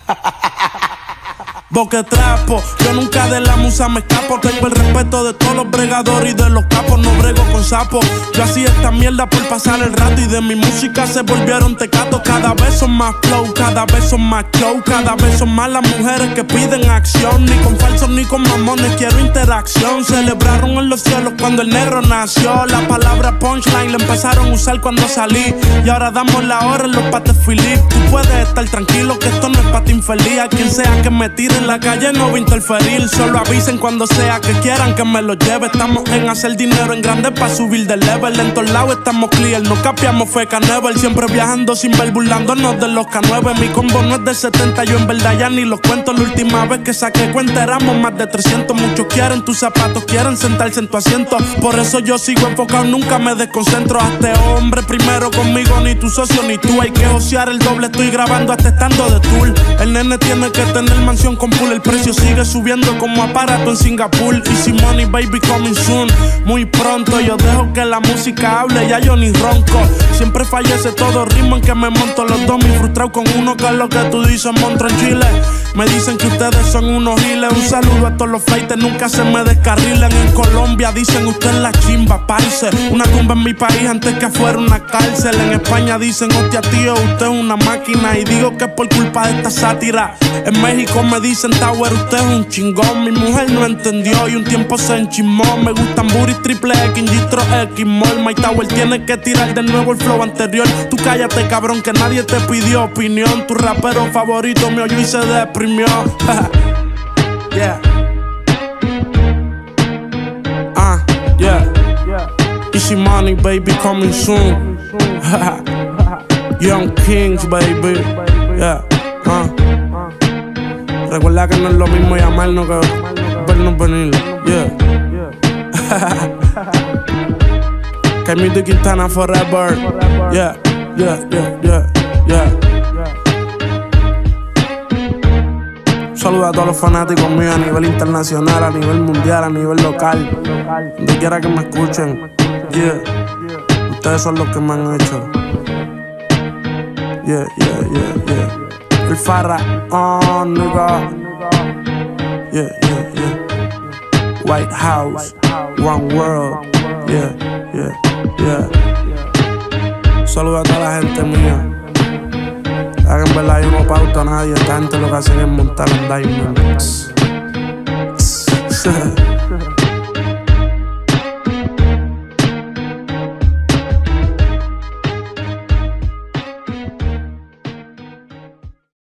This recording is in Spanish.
Boquetrapo, yo nunca de la musa me escapo. Tengo el respeto de todos los bregadores y de los capos. No brego con sapos. Yo hacía esta mierda por pasar el rato. Y de mi música se volvieron tecatos. Cada vez son más flow, cada vez son más show. Cada vez son más las mujeres que piden acción. Ni con falsos ni con mamones, quiero interacción. Celebraron en los cielos cuando el negro nació. La palabra punchline la empezaron a usar cuando salí. Y ahora damos la hora en los pates Philip. Tú puedes estar tranquilo que esto no es para ti infeliz. A quien sea que me tire en la calle no voy a interferir. Solo avisen cuando sea que quieran que me lo lleve. Estamos en hacer dinero en grande para subir de level. En todos lados estamos clear, no capiamos feca never. Siempre viajando sin ver, burlándonos de los K9. Mi combo no es de 70, yo en verdad ya ni los cuento. La última vez que saqué cuenta éramos más de 300. Muchos quieren tus zapatos, quieren sentarse en tu asiento. Por eso yo sigo enfocado, nunca me desconcentro. Hazte hombre primero conmigo, ni tu socio ni tú. Hay que josear el doble, estoy grabando hasta estando de tour. El nene tiene que tener mansión con pool. El precio sigue subiendo como aparato en Singapur. Easy money baby coming soon. Muy pronto yo dejo que la música hable, ya yo ni ronco. Siempre fallece todo ritmo en que me monto los dos. Me frustrado con uno que es lo que tú dices, monstruo en Chile. Me dicen que ustedes son unos giles. Un saludo a todos los feites, nunca se me descarrilen. En Colombia dicen usted es la chimba, parce. Una tumba en mi país antes que fuera una cárcel. En España dicen hostia tío, usted es una máquina. Y digo que es por culpa de esta sátira. En México me dicen Tower, usted es un chingón. Mi mujer no entendió y un tiempo se enchismó. Me gustan booties triple X, Gistro X, Mall. My Tower tiene que tirar de nuevo el flow anterior. Tú cállate cabrón que nadie te pidió opinión. Tu rapero favorito me oyó y se deprimió. Yeah. Yeah. Easy money baby coming soon. Young Kings baby. Yeah. Recuerda que no es lo mismo llamarnos que vernos venir. Yeah. Camilo Quintana forever. Yeah. Saludos a todos los fanáticos míos a nivel internacional, a nivel mundial, a nivel local. Donde quiera que me escuchen. Yeah. Ustedes son los que me han hecho. Yeah. El Farra, oh nigga. Yeah. White House, One World. Yeah. Saludos a toda la gente mía. Ya que en verdad yo no pauto a nadie. Esta gente lo que hacen es montar en diamonds.